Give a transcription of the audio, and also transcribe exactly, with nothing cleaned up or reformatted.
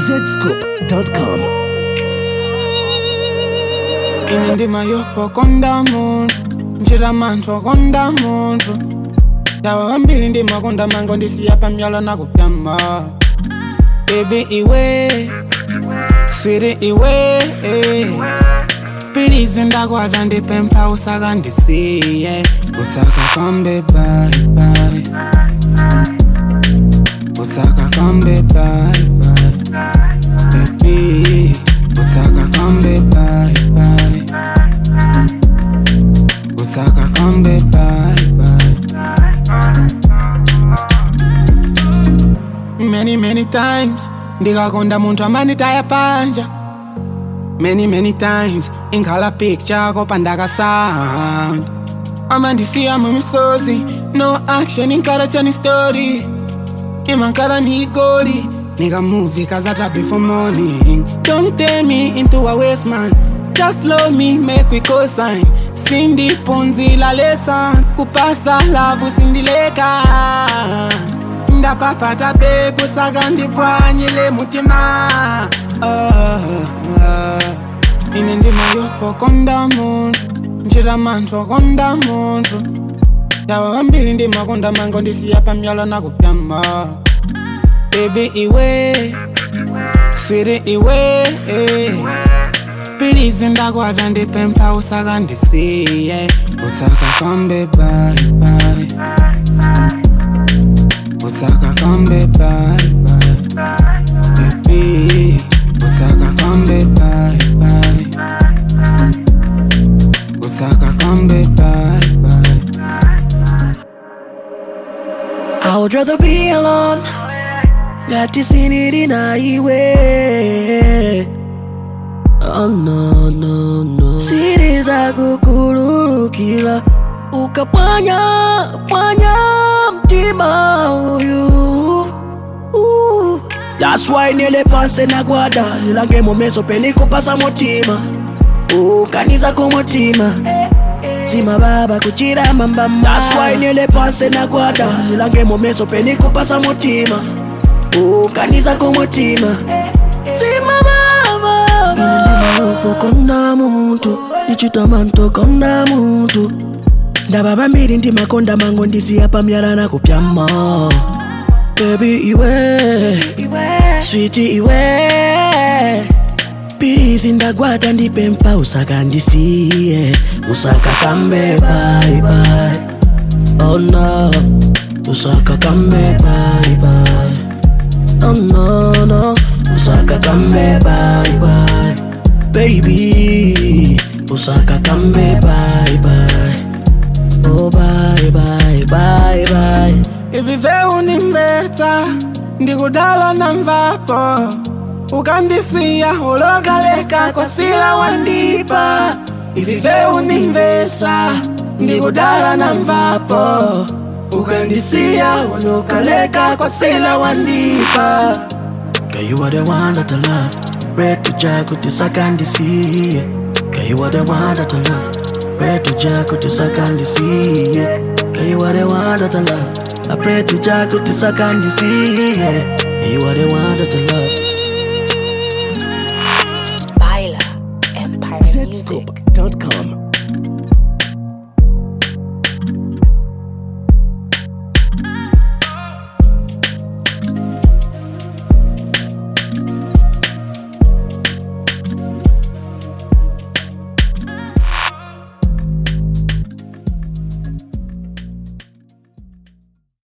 zscoop dot com. Inendima yopo konda muntu njira manto konda muntu dawa wambili ndima konda mango ndisi yapa myala na kupyama. Baby iwe sweetie iwe please ndakwata ndipempha usaka ndisiye usaka kambe bye bye usaka kambe bye bye baby usaka kambe bye bye usaka kambe bye bye. Many many times ndikakonda muntu amanitaya panja. Many many times ingala picture kopandaka sound amandisiya mumisozi no action inkaracha ni story imankara ni goli nigga movie kazata before morning. Don't turn me into a waste man, just love me make we co-sign. Sindi ponzi la lesson kupasa love sindileka nda papa ta baby saga ndipwanyile mutima. Oh, oh. Inendima yopo konda muntu njira manto konda muntu dawa wambili ndima konda mango ndisi yapa myala na kupyama. Baby iwe sweetie iwe please ndakwata ndipempha usaka ndisiye usaka kambe bye bye usaka kambe bye bye baby usaka kambe bye bye usaka kambe bye bye. I would rather be alone. Got you seen it in a way. Oh no no no. Siriza kukulurukila ukapanya panya mtima uyu. uh. That's why nile panse na guada nilange momeso peniko pasa motima ukaniza kumutima zima baba kuchira mambamba. That's why nile panse na guada nilange momeso peniko pasa motima ukaniza kumutima zima baba. Inendima yopo konda muntu nichita manto konda muntu ndababa mbili ndima konda mango ndisi yapa myala na kupyama. Baby iwe sweetie iwe please ndakwata ndipempha usaka ndisiye usaka kambe bye bye. Oh no usaka kambe bye bye. Oh no no usaka kambe bye bye baby usaka kambe bye bye. Oh bye bye bye bye. Ivive unimbeta ndikudala na mvapo ukandisiya ulokaleka kwa sila wandipa. Ivive unimbesa ndikudala na mvapo ukandisiya ulokaleka kwa sila wandipa. Girl, you are the one that I love. Pray to Jah kutisaka ndisiye. Girl, you are the one that I love. Pray to Jah kutisaka ndisiye. Girl, you are the one that I love. I pray to Jah kutisaka ndisiye. Girl, you are the one that I love. Baila Empire Music.